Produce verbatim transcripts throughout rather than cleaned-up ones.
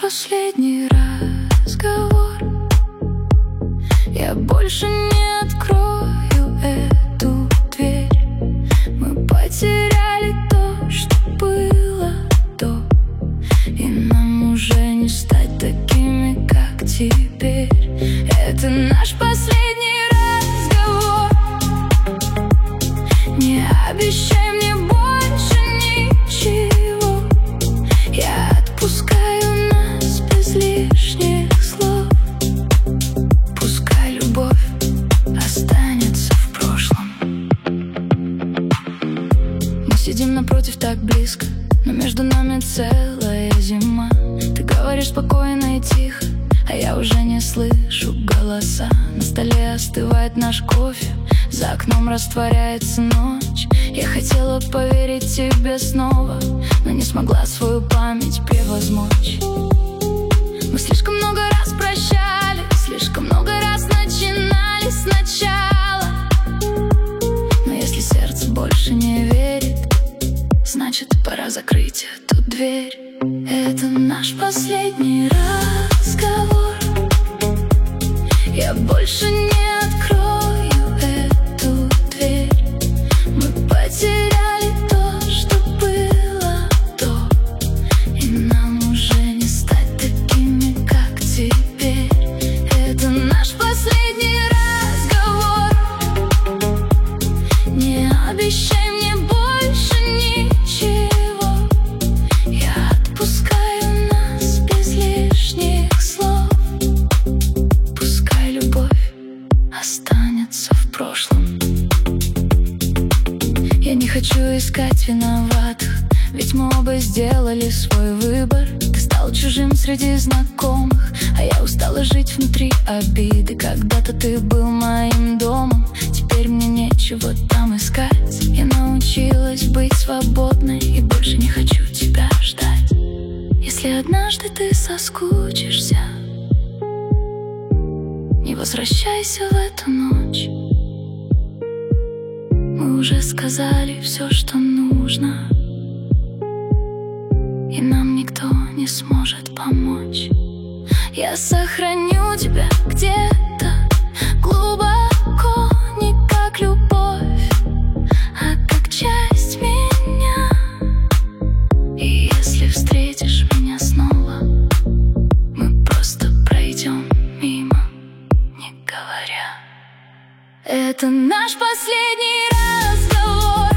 последний разговор. Я больше не открою эту дверь. Мы потеряли то, что было до, и нам уже не стать такими, как теперь. Это наш последний разговор. Не обещай мне больше ничего. Я отпускаю нас без лишних слов. Пускай любовь останется в прошлом. Мы сидим напротив так близко, но между нами целая зима. Ты говоришь спокойно и тихо, а я уже не слышу голоса. На столе остывает наш кофе, за окном растворяется ночь. Я хотела поверить тебе снова, но не смогла свою память превозмочь. Мы слишком много раз прощались, слишком много раз начинали сначала. Но если сердце больше не верит, значит, пора закрыть эту дверь. Это наш последний разговор. Я больше не открою эту дверь. Мы потеряли то, что было до, и нам уже не стать такими, как теперь. Это наш последний разговор. Не обещай мне больше ничего. Я отпускаю нас без лишних слов. Пускай любовь останется в прошлом. Я не хочу искать виноватых, ведь мы оба сделали свой выбор. Ты стал чужим среди знакомых, а я устала жить внутри обиды. Когда-то ты был моим домом, теперь мне нечего там искать. Я научилась быть свободной и больше не хочу тебя ждать. Если однажды ты соскучишься, не возвращайся в эту ночь. Мы уже сказали все, что нужно, и нам никто не сможет помочь. Я сохраню тебя где-то глубоко, не как любовь, а как часть меня. И если встретишь меня снова, мы просто пройдем мимо, не говоря. Это наш последний разговор.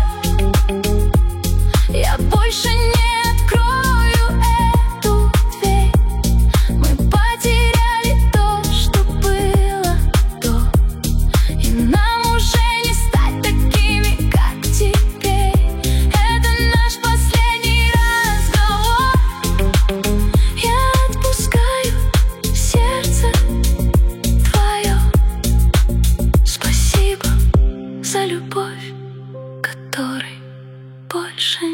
Я больше не открою эту дверь. Мы потеряли то, что было до, и нам уже не стать такими, как теперь. Это наш последний разговор. Я отпускаю сердце твое. Спасибо за любовь, которой больше